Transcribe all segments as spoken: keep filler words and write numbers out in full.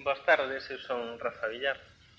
Boas tardes, eu son Rafa Villar.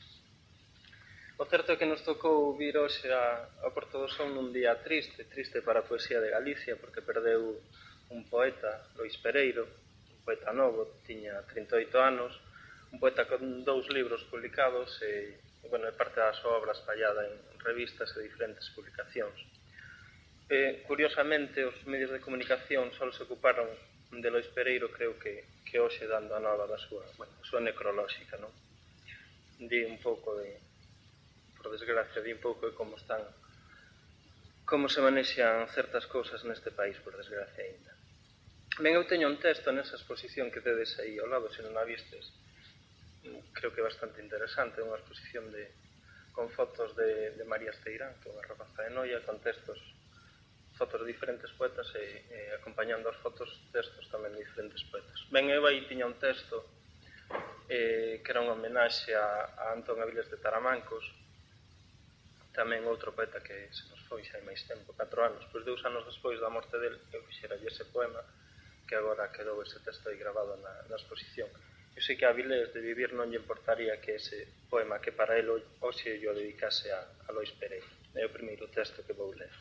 O certo é que nos tocou vir hoxe a, a Porto do Son nun día triste, triste para a poesía de Galicia, porque perdeu un poeta, Lois Pereiro, un poeta novo, tiña trinta e oito anos, un poeta con dous libros publicados e, e bueno, é parte da súa obra espallada en revistas e diferentes publicacións. E, curiosamente, os medios de comunicación só se ocuparon de Lois Pereiro, creo que, que hoxe dando a nova da súa, bueno, a súa necrolóxica, non? Di un pouco de, por desgracia, di un pouco de como están, como se manexan certas cousas neste país, por desgracia ainda. Ben, eu teño un texto nesa exposición que tedes aí ao lado, se non a vistes, creo que é bastante interesante, unha exposición de, con fotos de, de María Esteirán, que é unha rapaza de Noia, con textos, fotos de diferentes poetas e, e acompañando as fotos, textos tamén de diferentes poetas. Ben, eu aí tiña un texto eh, que era unha homenaxe a, a Antón Avilés de Taramancos, tamén outro poeta que se nos foi xa hai máis tempo, catro anos, pois dous anos despois da morte del, eu fixeralle ese poema, que agora quedou ese texto aí grabado na, na exposición. Eu sei que a Avilés de vivir non lle importaría que ese poema que para el hoxe yo dedicase a, a Lois Pereiro. É o primeiro texto que vou ler.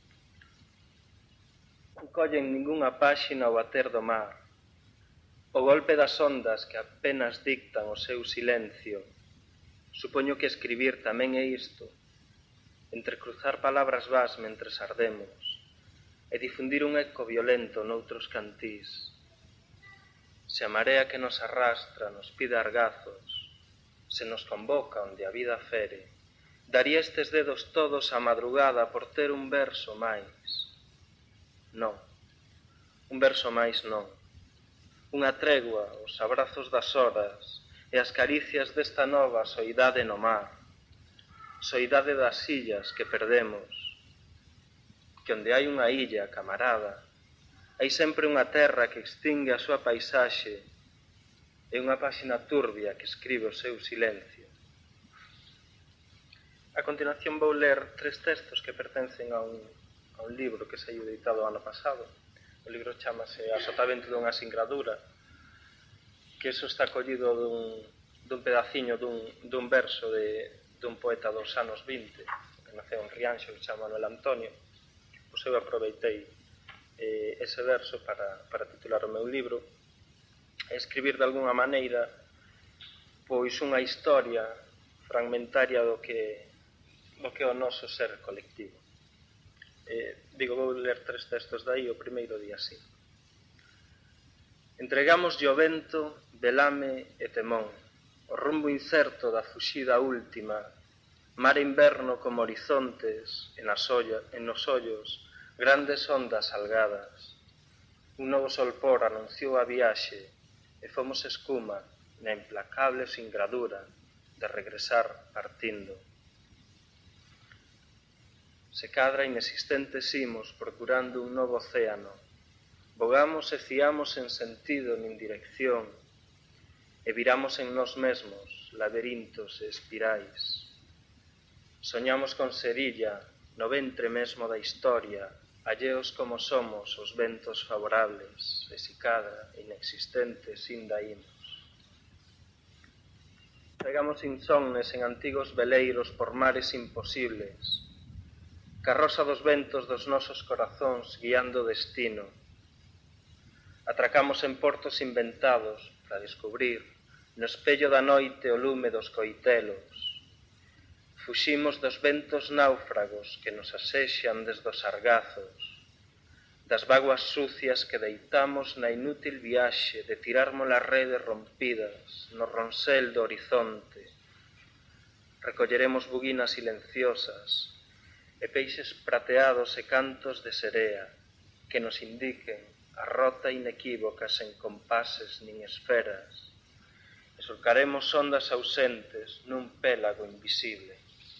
Collen ningunha páxina ao bater do mar, o golpe das ondas que apenas dictan o seu silencio. Supoño que escribir tamén é isto, entrecruzar palabras vas mentres ardemos e difundir un eco violento noutros cantís. Se a marea que nos arrastra nos pide argazos, se nos convoca onde a vida fere, daría estes dedos todos a madrugada por ter un verso máis. Non, un verso máis non. Unha tregua, os abrazos das horas e as caricias desta nova soidade no mar. Soidade das illas que perdemos, que onde hai unha illa, camarada, hai sempre unha terra que extingue a súa paisaxe e unha páxina turbia que escribe o seu silencio. A continuación vou ler tres textos que pertencen a un, a un libro que saiu editado ano pasado. O libro chamase A sotavento dunha singradura, que eso está collido dun, dun pedaciño dun, dun verso de, dun poeta dos anos vinte, que naceu en Rianxo, que chama Manuel Antonio. Pois eu aproveitei eh, ese verso para, para titular o meu libro e escribir de alguna maneira pois unha historia fragmentaria do que, do que é o noso ser colectivo. Eh, digo, vou ler tres textos dai, o primeiro día así. Entregamos o vento, velame e temón, o rumbo incerto da fuxida última, mar inverno como horizontes e nas olla, en nos ollos, grandes ondas salgadas. Un novo solpor anunciou a viaxe e fomos escuma na implacable singradura de regresar partindo. Se cadra inexistentes imos procurando un novo océano, vogamos e fiamos en sentido nin dirección e viramos en nós mesmos laberintos e espirais. Soñamos con Serilla no ventre mesmo da historia, alleos como somos os ventos favorables, e si cadra, inexistentes, inda imos. Pegamos insomnes en antigos veleiros por mares imposibles, carroza dos ventos dos nosos corazóns guiando o destino. Atracamos en portos inventados para descubrir no espello da noite o lume dos coitelos. Fuximos dos ventos náufragos que nos asexan desde os sargazos, das vaguas sucias que deitamos na inútil viaxe de tirarmos as redes rompidas no ronsel do horizonte. Recolleremos buguinas silenciosas e peixes prateados e cantos de serea que nos indiquen a rota inequívoca sen compases nin esferas e surcaremos ondas ausentes nun pélago invisible.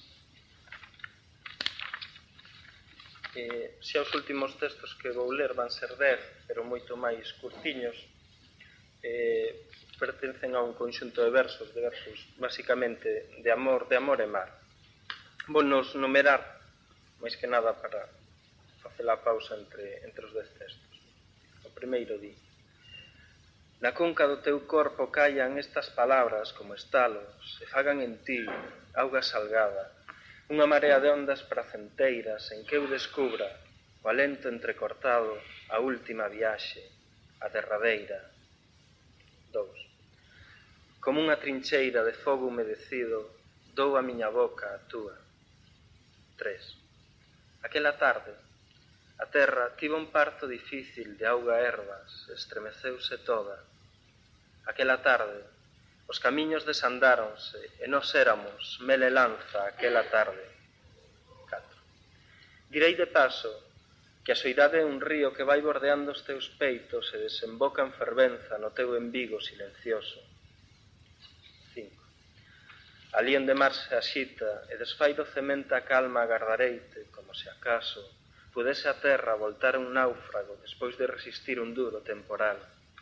Eh, xa os últimos textos que vou ler van ser dez, pero moito máis curtiños, eh, pertencen a un conxunto de versos, de versos basicamente de amor, de amor e mar. Vou nos numerar, máis que nada para facer a pausa entre, entre os dez textos. O primeiro di: Da cunca do teu corpo caian estas palabras como estalos e fagan en ti, auga salgada, unha marea de ondas pracenteiras en que eu descubra o alento entrecortado a última viaxe, a derradeira. Dous. Como unha trincheira de fogo humedecido, dou a miña boca a túa. Tres. Aquela tarde, a terra tivo un parto difícil de auga e ervas, estremeceuse toda. Aquela tarde, os camiños desandáronse e nós éramos mel e lanza aquela tarde. Catro. Direi de paso que a soidade é un río que vai bordeando os teus peitos e desemboca en fervenza no teu embigo silencioso. Cinco. Alí onde mar se axita e desfai docemente a calma agardareite, como se acaso pudese a terra voltar un náufrago despois de resistir un duro temporal.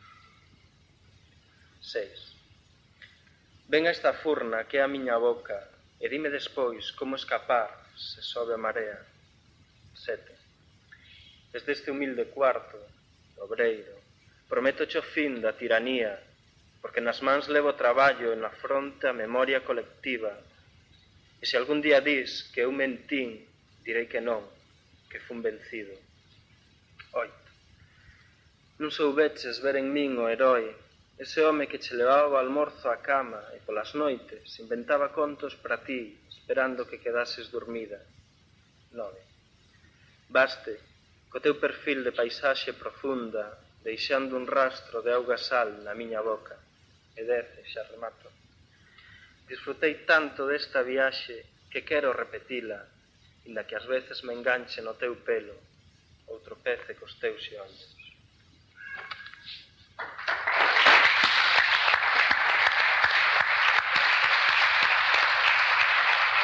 Seis. Ven a esta furna que é a miña boca e dime despois como escapar se sobe a marea. Sete. Desde este humilde cuarto, obreiro, prometo o fin da tiranía, porque nas mans levo traballo e na fronte a memoria colectiva. E se algún día dis que eu mentín, direi que non, que fun vencido. Oito. Non soubeches ver en min o herói, ese home que che levaba o almorzo á cama e polas noites inventaba contos para ti, esperando que quedases dormida. Nove. Baste co teu perfil de paisaxe profunda, deixando un rastro de auga sal na miña boca. E dez, xa remato. Disfrutei tanto desta viaxe que quero repetila, inda que ás veces me enganche no teu pelo ou tropece cos teus xeonllos.